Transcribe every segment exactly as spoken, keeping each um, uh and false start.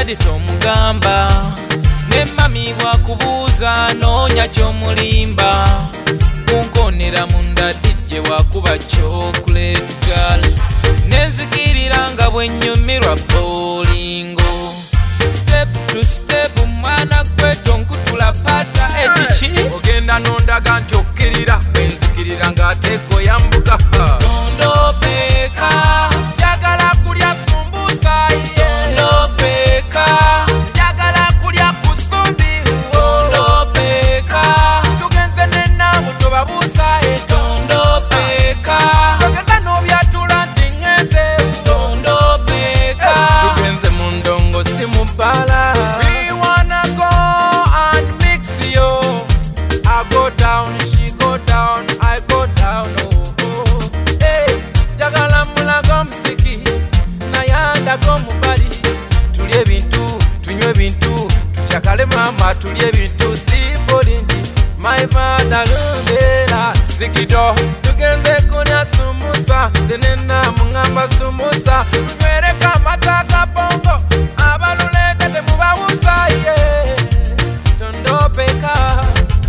dadi tomugamba ne mami bwakubuuza noonya kyomulimba kunkonera munda dijje wakuba chocolate girl nenzikirira nga bwennyumirwa bolingo step to step mwana gwe tonkutula pata ekiki ogenda nondaga nti okkirira enzikirira ng'ateeko yambuka tondopeka njagala kulya sumbusa tondopeka njagala kulya kusumbi tondopeka tugenze nenaamu tobabuusa tondopeka togeza n'obyatula nti ŋŋenze tondopeka tugenze mu ndongo si mu bbala we wanna go and mix yo I go down she go down I go down oh, oh. Hey, jagala mulaga muziki nayandaga mubali tulye ebintu tunywe ebintu tukyakale mama tulye ebintu si bolingi my mother lumbera zikido tugenze kunya sumusa tenena mungamba sumusa tunywereka amata ga bongo abalulete temubawusa ye tondopeka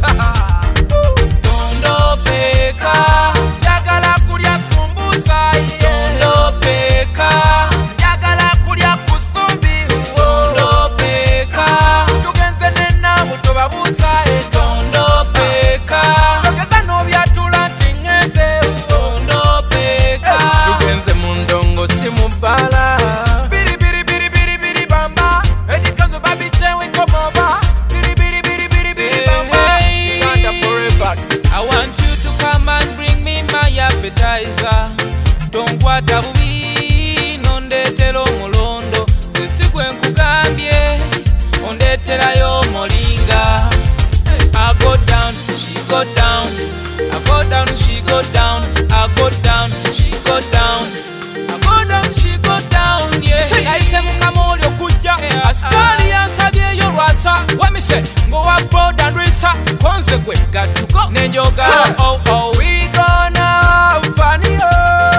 tondopeka njagala kulya sumbusa tondopeka njagala kulya kusumbi tondopeka tugenze nenaamu tobabuusa tondopeka togeza n'obyatula nti ŋŋenze tondopeka tugenze mu ndongo si mu bbala biribiribiribiri bamba edikanzo babikyewe komoba biribiribiribiri bamba Uganda forever I want you to come and bring me my appetizer tonkwata bubi nondeetera omulondo sisi gwe nkugambye ondeeterayo omulinga I go down, she go down I go down, she go down I go down, she go down I go down, she go down yeah yayise mukama oli okujja asikaali yansabyeyo lwasa wamise ngowa broda ndwisa konze gwe gatuko nenjoga oh oh we gonna have fun yo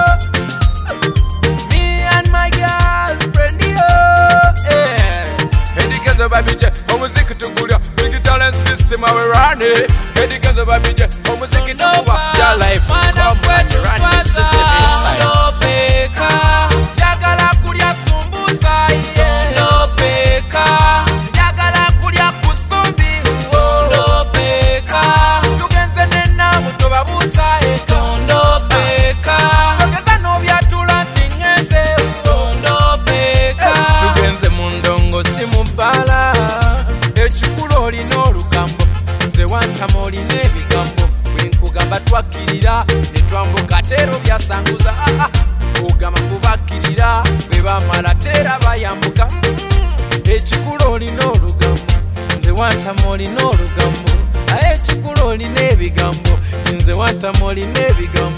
me and my girlfriend yo yeah edikenzo babije omuziki tugulya big talent system awe run it edikenzo babije omuziki tukuba ya life come and run the system inside tondopeka njagala kulya sumbusa tondopeka njagala kulya kusumbi tondopeka tugenze nenaamu tobabuusa tondopeka togeza n'obyatula nti ŋŋenze tondopeka tugenze mu ndongo si mu bbala ekikulu olina olugambo nze wantama olina ebigambo bwe nkugamba twakkirira ne twambuka teero byasanguza ogamba kubakkirira bwe bamala teera bayambuka ekikulu olina olugambo nze wantama olina olugambo aye ekikulu olina ebigambo nze wantama olina ebigambo